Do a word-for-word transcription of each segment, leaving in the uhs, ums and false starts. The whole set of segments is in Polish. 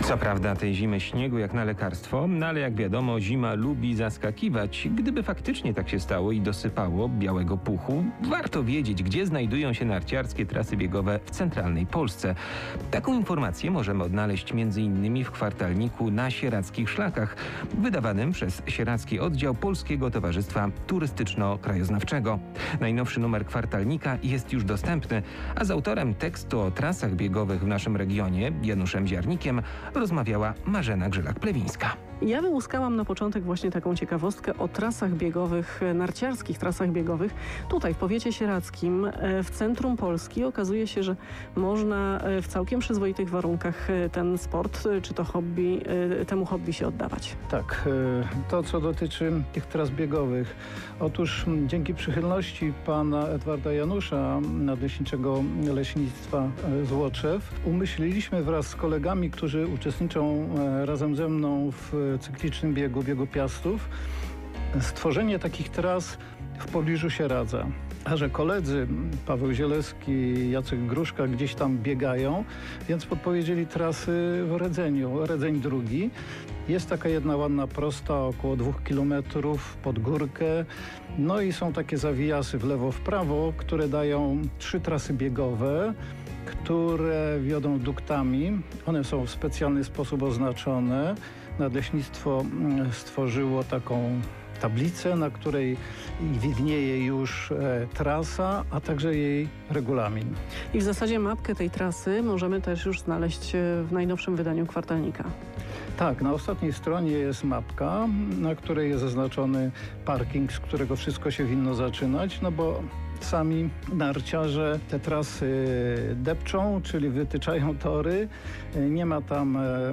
Co prawda tej zimy śniegu jak na lekarstwo, no ale jak wiadomo zima lubi zaskakiwać. Gdyby faktycznie tak się stało i dosypało białego puchu, warto wiedzieć, gdzie znajdują się narciarskie trasy biegowe w centralnej Polsce. Taką informację możemy odnaleźć między innymi w kwartalniku Na Sierackich Szlakach, wydawanym przez Sieracki Oddział Polskiego Towarzystwa Turystyczno-Krajoznawczego. Najnowszy numer kwartalnika jest już dostępny, a z autorem tekstu o trasach biegowych w naszym regionie, Januszem Ziarnikiem, rozmawiała Marzena Grzelak-Plewińska. Ja wyłuskałam na początek właśnie taką ciekawostkę o trasach biegowych, narciarskich trasach biegowych. Tutaj w powiecie sieradzkim, w centrum Polski okazuje się, że można w całkiem przyzwoitych warunkach ten sport, czy to hobby, temu hobby się oddawać. Tak, to co dotyczy tych tras biegowych. Otóż dzięki przychylności pana Edwarda Janusza, nadleśniczego Leśnictwa Złoczew, umyśliliśmy wraz z kolegami, którzy uczestniczą razem ze mną w cyklicznym biegu, biegu Piastów, stworzenie takich tras w pobliżu Sieradza. A że koledzy Paweł Zielewski, Jacek Gruszka gdzieś tam biegają, więc podpowiedzieli trasy w Redzeniu. Redzeń drugi. Jest taka jedna ładna prosta, około dwóch kilometrów pod górkę. No i są takie zawijasy w lewo, w prawo, które dają trzy trasy biegowe, które wiodą duktami. One są w specjalny sposób oznaczone. Nadleśnictwo stworzyło taką tablicę, na której widnieje już e, trasa, a także jej regulamin. I w zasadzie mapkę tej trasy możemy też już znaleźć w najnowszym wydaniu kwartalnika. Tak, na ostatniej stronie jest mapka, na której jest zaznaczony parking, z którego wszystko się winno zaczynać, no bo sami narciarze te trasy depczą, czyli wytyczają tory. Nie ma tam e, e,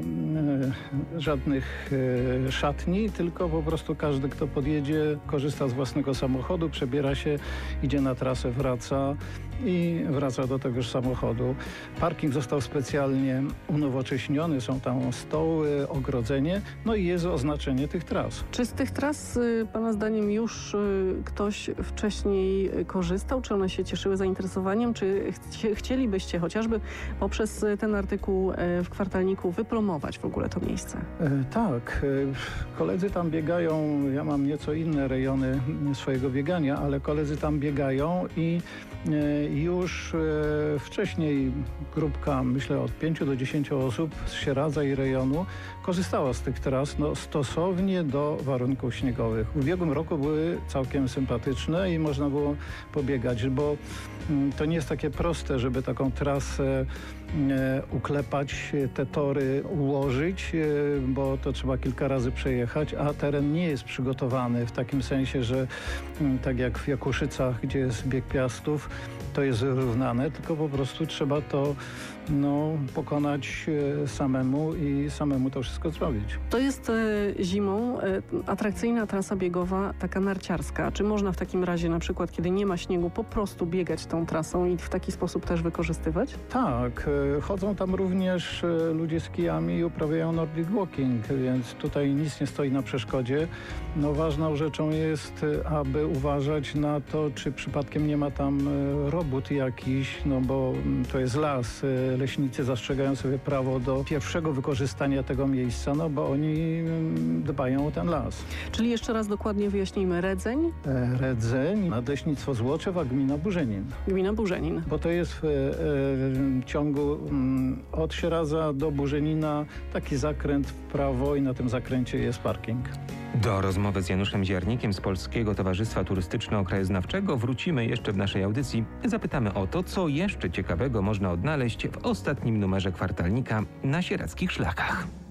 żadnych e, szatni, tylko po prostu każdy, kto podjedzie, korzysta z własnego samochodu, przebiera się, idzie na trasę, wraca i wraca do tegoż samochodu. Parking został specjalnie unowocześniony, są tam stoły, ogrodzenie, no i jest oznaczenie tych tras. Czy z tych tras pana zdaniem już ktoś wcześniej korzystał? Czy one się cieszyły zainteresowaniem? Czy ch chcielibyście chociażby poprzez ten artykuł w kwartalniku wypromować w ogóle to miejsce? E, tak. E, koledzy tam biegają, ja mam nieco inne rejony swojego biegania, ale koledzy tam biegają i e, już e, wcześniej grupka, myślę od pięciu do dziesięciu osób z Sieradza i rejonu korzystała z tych tras no, stosownie do warunków śniegowych. W ubiegłym roku były całkiem sympatyczne i można było pobiegać, bo mm, to nie jest takie proste, żeby taką trasę e, uklepać, te tory ułożyć, e, bo to trzeba kilka razy przejechać, a teren nie jest przygotowany w takim sensie, że m, tak jak w Jakuszycach, gdzie jest bieg Piastów, to jest wyrównane, tylko po prostu trzeba to no, pokonać e, samemu i samemu to wszystko zrobić. To jest e, zimą e, atrakcyjna trasa biegowa, taka narciarska. Czy można w takim razie na przykład, kiedy nie ma śniegu, po prostu biegać tą trasą i w taki sposób też wykorzystywać? Tak, e, chodzą tam również e, ludzie z kijami i uprawiają Nordic Walking, więc tutaj nic nie stoi na przeszkodzie. No, ważną rzeczą jest, e, aby uważać na to, czy przypadkiem nie ma tam e, robót jakiś, no bo m, to jest las. E, leśnicy zastrzegają sobie prawo do pierwszego wykorzystania tego miejsca, no bo oni m, dbają o ten las. Czyli jeszcze raz dokładnie wyjaśnijmy. Redzeń? E, Redzeń, Nadleśnictwo Złoczew, a gmina Burzenin. Gmina Burzenin. Bo to jest w e, ciągu m, od Sieradza do Burzenina taki zakręt w prawo i na tym zakręcie jest parking. Do rozmowy z Januszem Ziarnikiem z Polskiego Towarzystwa Turystyczno-Krajoznawczego wrócimy jeszcze w naszej audycji. Zapytamy o to, co jeszcze ciekawego można odnaleźć w ostatnim numerze kwartalnika Na Sierackich Szlakach.